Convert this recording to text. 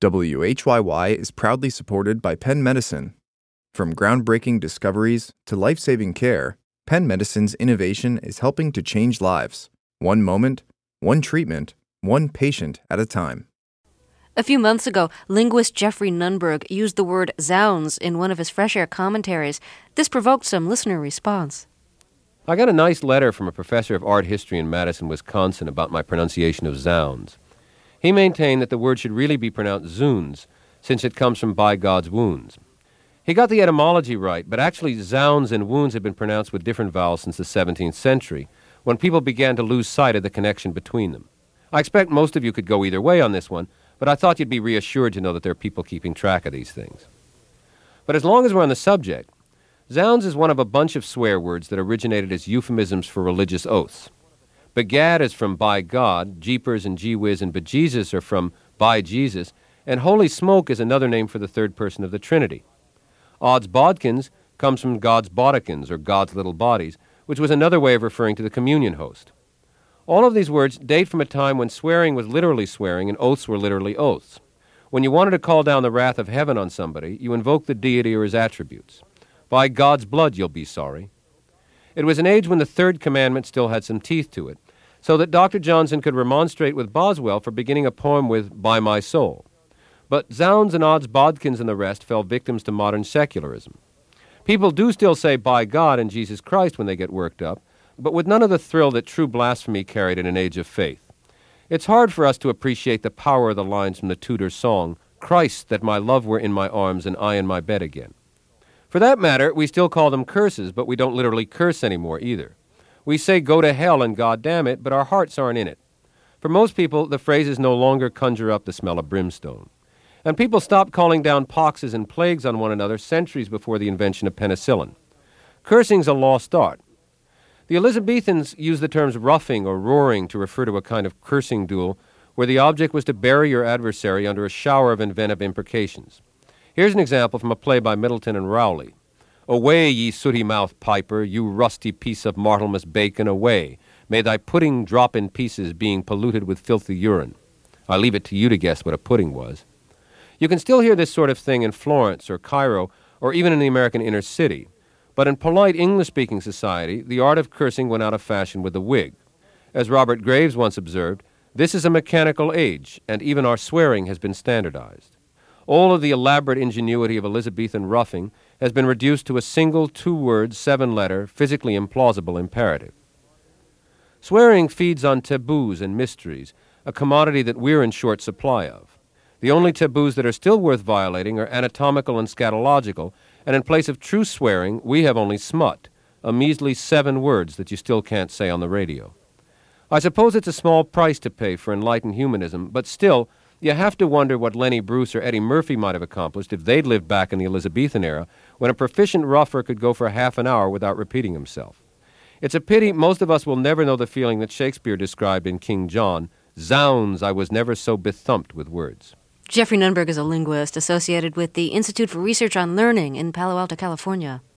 WHYY is proudly supported by Penn Medicine. From groundbreaking discoveries to life-saving care, Penn Medicine's innovation is helping to change lives. One moment, one treatment, one patient at a time. A few months ago, linguist Jeffrey Nunberg used the word zounds in one of his Fresh Air commentaries. This provoked some listener response. I got a nice letter from a professor of art history in Madison, Wisconsin about my pronunciation of zounds. He maintained that the word should really be pronounced zoons, since it comes from by God's wounds. He got the etymology right, but actually zounds and wounds had been pronounced with different vowels since the 17th century, when people began to lose sight of the connection between them. I expect most of you could go either way on this one, but I thought you'd be reassured to know that there are people keeping track of these things. But as long as we're on the subject, zounds is one of a bunch of swear words that originated as euphemisms for religious oaths. Begad is from by God, jeepers and gee whiz and bejesus are from by Jesus, and holy smoke is another name for the third person of the Trinity. Odds bodkins comes from God's bodikins, or God's little bodies, which was another way of referring to the communion host. All of these words date from a time when swearing was literally swearing and oaths were literally oaths. When you wanted to call down the wrath of heaven on somebody, you invoked the deity or his attributes. By God's blood you'll be sorry. It was an age when the third commandment still had some teeth to it, so that Dr. Johnson could remonstrate with Boswell for beginning a poem with "By my soul." But zounds and odds bodkins and the rest fell victims to modern secularism. People do still say "by God" and "Jesus Christ" when they get worked up, but with none of the thrill that true blasphemy carried in an age of faith. It's hard for us to appreciate the power of the lines from the Tudor song, "Christ, that my love were in my arms and I in my bed again." For that matter, we still call them curses, but we don't literally curse anymore either. We say "go to hell" and "God damn it," but our hearts aren't in it. For most people, the phrases no longer conjure up the smell of brimstone. And people stopped calling down poxes and plagues on one another centuries before the invention of penicillin. Cursing's a lost art. The Elizabethans used the terms roughing or roaring to refer to a kind of cursing duel where the object was to bury your adversary under a shower of inventive imprecations. Here's an example from a play by Middleton and Rowley. "Away, ye sooty-mouthed piper, you rusty piece of Martelmas bacon, away. May thy pudding drop in pieces, being polluted with filthy urine." I leave it to you to guess what a pudding was. You can still hear this sort of thing in Florence or Cairo or even in the American inner city. But in polite English-speaking society, the art of cursing went out of fashion with the wig. As Robert Graves once observed, this is a mechanical age, and even our swearing has been standardized. All of the elaborate ingenuity of Elizabethan roughing has been reduced to a single 2-word, 7-letter, physically implausible imperative. Swearing feeds on taboos and mysteries, a commodity that we're in short supply of. The only taboos that are still worth violating are anatomical and scatological, and in place of true swearing, we have only smut, a measly 7 words that you still can't say on the radio. I suppose it's a small price to pay for enlightened humanism, but still, you have to wonder what Lenny Bruce or Eddie Murphy might have accomplished if they'd lived back in the Elizabethan era, when a proficient rougher could go for half an hour without repeating himself. It's a pity most of us will never know the feeling that Shakespeare described in King John, "Zounds, I was never so bethumped with words." Jeffrey Nunberg is a linguist associated with the Institute for Research on Learning in Palo Alto, California.